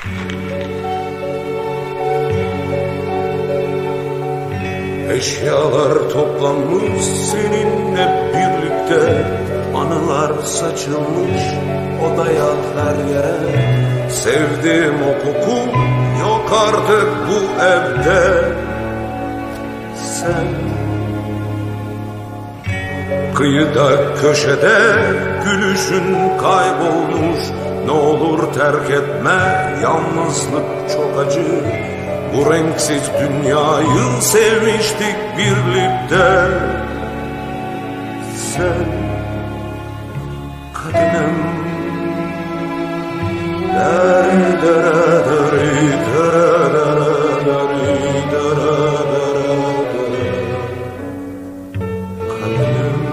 Eşyalar toplanmış seninle birlikte, anılar saçılmış odaya her yere. Sevdiğim o koku yok artık bu evde. Sen kıyıda köşede gülüşün kaybolmuş. Ne olur terk etme, yalnızlık çok acı. Bu renksiz dünyayı sevmiştik birlikte. Sen kadınım, dari dara dari dara dara dari dara dara. Kadınım,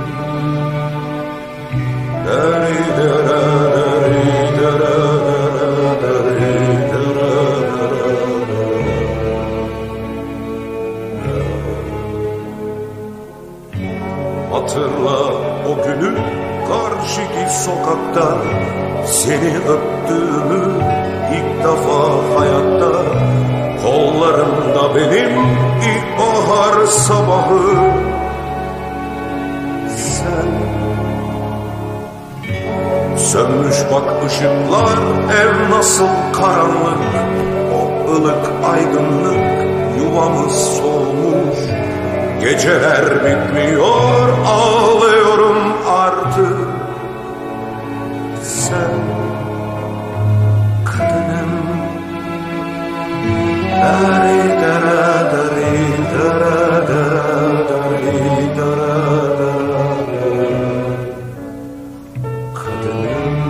dari dara dari dara dara dari dara dara. Hatırla o günü karşıki sokakta, seni öptüğümü ilk defa hayatta. Kollarımda benim ilkbahar sabahı. Sen sönmüş bak ışıklar, ev nasıl karanlık. O ılık aydınlık yuvamız soğumuş. Geceler bitmiyor, ağlıyorum artık. Sen kadınım, dari dara dari dara dara dari dara dara. Kadınım,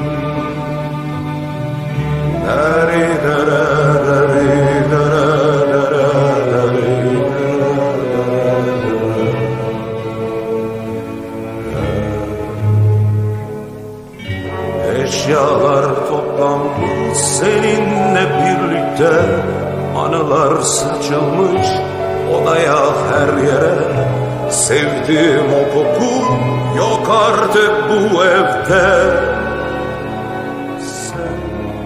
dari dara dari dara dara dari dara. Eşyalar toplanmış seninle birlikte, anılar saçılmış odaya her yere. Sevdiğim o koku yok artık bu evde. Sen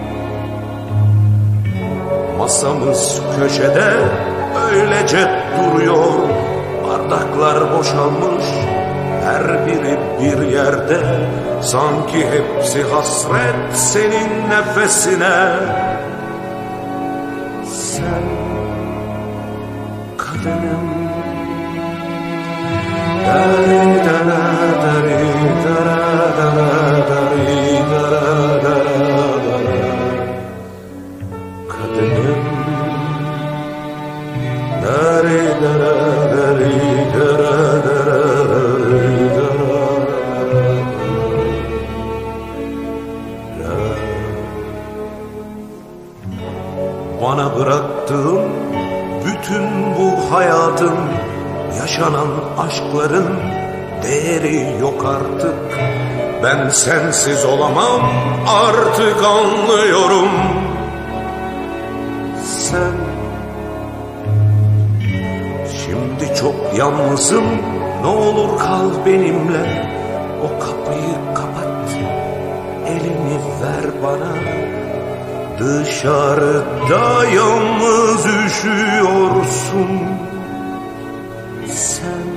masamız köşede öylece duruyor. Bardaklar boşalmış, her biri bir yerde. Sanki hepsi hasret senin nefesine. Sen kadınım, dari dara dari dara dara dari dara dara dara. Kadınım, dari dara dari dara dara dari dara. Bana bıraktığın bütün bu hayatın, yaşanan aşkların değeri yok artık. Ben sensiz olamam artık, anlıyorum. Sen şimdi çok yalnızım, ne olur kal benimle. O kapıyı kapat, elini ver bana. Dışarıda yalnız üşüyorsun. Sen